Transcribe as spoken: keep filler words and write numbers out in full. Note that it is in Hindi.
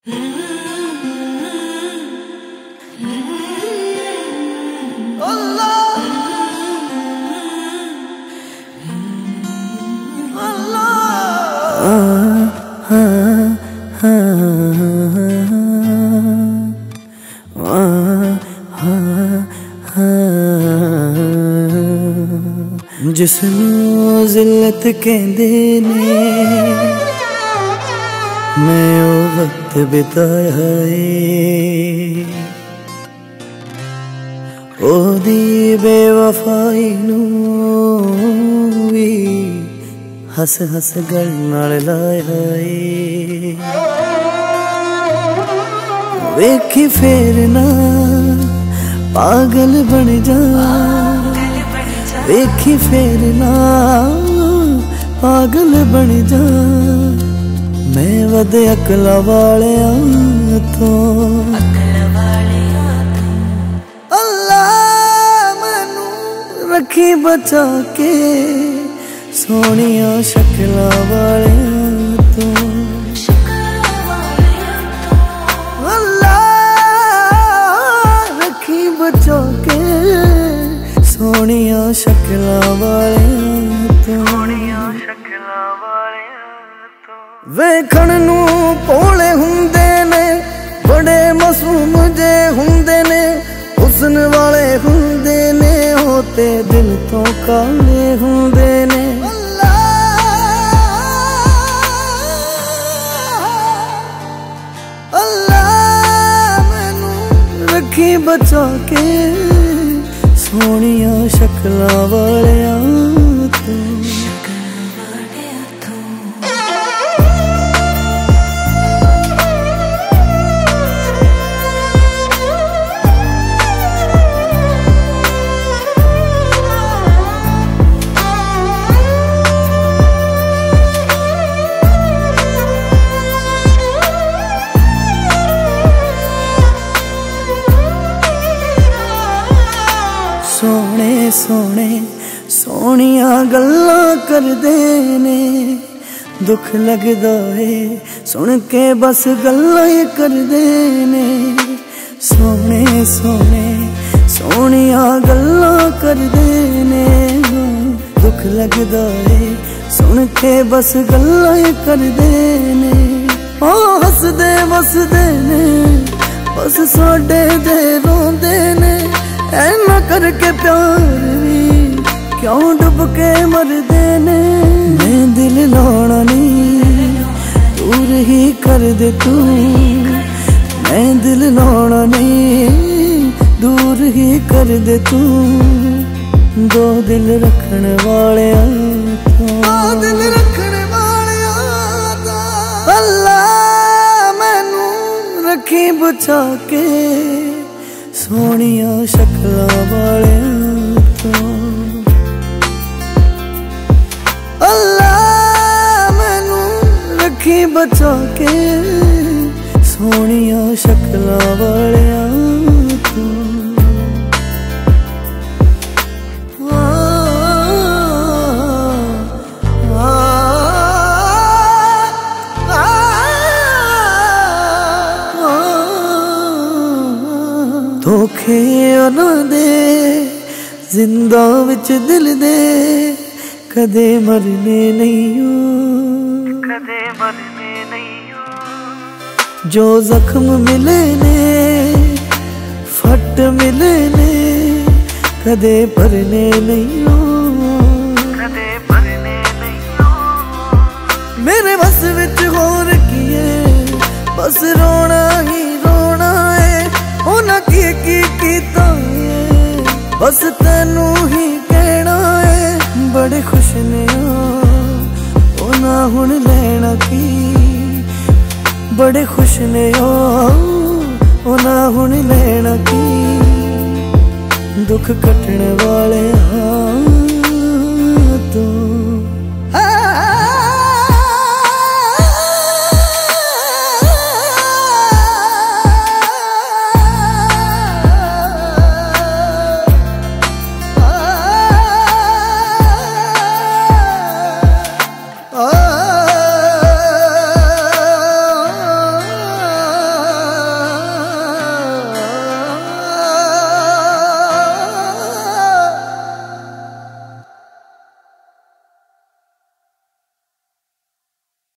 जिसनू जिल्लत कहंदे ने मैं ओ वक्त बिताया है ओदी बेवफाई नू भी हस हस गल नाल लाया है वेखी फेर ना पागल बन जा वेखी फेर ना पागल बन जा मैं वध अकला वालिया तो अल्लाह मैनू रखी बचा के सोनिया शक्ला वालिया तो अल्लाह रखी बचा के सोनिया शक्ला वालिया तो वेखण नू भोले हुंदे ने बड़े मासूम जे हुंदे ने हुस्न वाले हुंदे ने होते दिल तो काले हुंदे ने अल्लाह मैनू रखी बचा के सोनिया शक्ला वालिया तो सोने सोने सोनिया गल्ला करदे ने दुख लगदा है सुन के बस गल्ला ही करदे ने सोने सोने सोनिया गल्ला करदे ने दुख लगदा है सुन के बस गल्ला ही करदे ने ओ हसदे वसदे ने बस साडे दे रोंदे ने ऐना करके प्यार भी क्यों डुब के मरदे ने मैं दिल लाना नहीं दूर ही कर दे तू मैं दिल लाना नहीं दूर ही कर दे तू दो दिल रखने वाले दो दिल रखने वाले अल्लाह मैनू रखी बचा के सोनिया शक्ला वालिया तो अल्लाह मैनू रखी बचा के सोनिया शक्ला वालिया तो धोखे ना दे जिंदा विच दिल दे कदे मरने नहीं हो कदे मरने नहीं हो जो जख्म मिले ने फट मिले ने कदे भरने नहीं हो कदे भरने नहीं हो मेरे बस विच होर किए बस रोना ही रोना है होना की की कीता है बस तेनू ही कहना है बड़े खुश ने होना हुण लेना की बड़े खुश ने होना हुण लेना की दुख कटने वाले हाँ